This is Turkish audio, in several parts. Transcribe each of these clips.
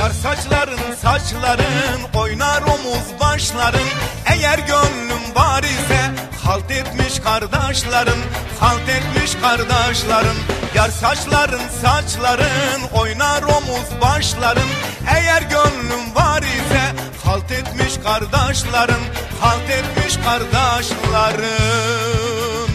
Yar saçların oynar omuz başların. Eğer gönlüm var ise halt etmiş kardeşlerin, halt etmiş kardeşlerin. Yar saçların oynar omuz başların. Eğer gönlüm var ise halt etmiş kardeşlerin, halt etmiş kardeşlerin.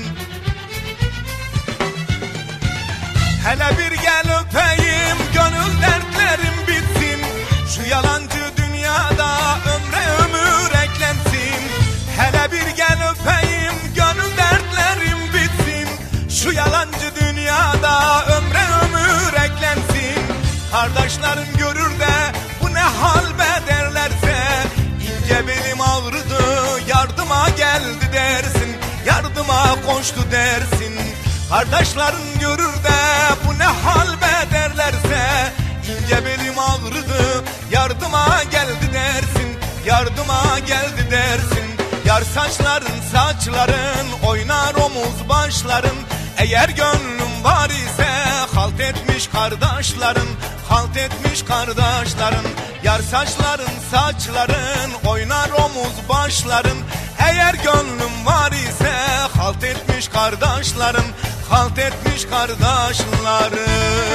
Hele bir gel öpeyim, gönül dertlerim bitsin. Şu yalancı dünyada ömre ömür eklensin. Hele bir gel öpeyim, gönül dertlerim bitsin. Şu yalancı dünyada ömre ömür eklensin. Kardeşlerim görür de bu ne hal be derlerse, ince belim ağrıdı, yardıma geldi dersin, yardıma koştu dersin. Kardeşlerin görür de bu ne hal be derlerse, ince belim ağrıdı, yardıma geldi dersin, yardıma geldi dersin. Yar saçların oynar omuz başların. Eğer gönlüm var ise halt etmiş kardeşlerin, halt etmiş kardeşlerin. Yar saçların oynar omuz başların. Eğer gönlüm var ise halt etmiş kardeşlerin, halt etmiş kardeşlerin.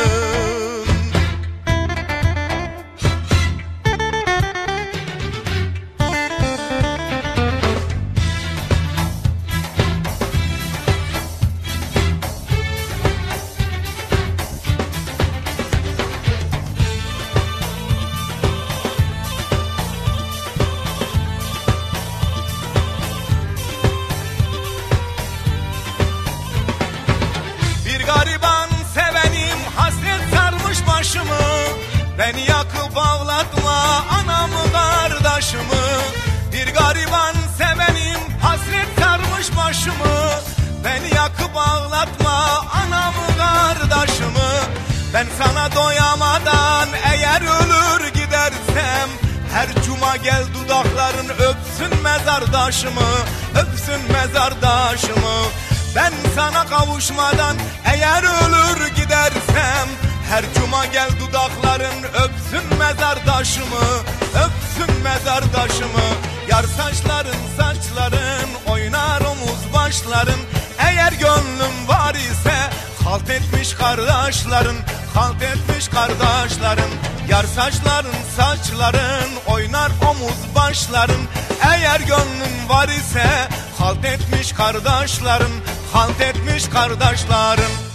Gariban sevenim hasret sarmış başımı. Beni yakıp ağlatma anamı kardeşimi. Bir gariban sevenim hasret sarmış başımı. Beni yakıp ağlatma anamı kardeşimi. Ben sana doyamadan eğer ölür gidersem, her cuma gel dudakların öpsün mezardaşımı, öpsün mezardaşımı. Ben sana kavuşmadan eğer ölür gidersem, her cuma gel dudakların öpsün mezardaşımı, öpsün mezardaşımı. Yar saçların oynar omuz başların. Eğer gönlüm var ise halt etmiş kardeşlerin, halt etmiş kardeşlerin. Yar saçların oynar omuz başların. Eğer gönlün var ise halt etmiş kardeşlerin, halt etmiş kardeşlerin.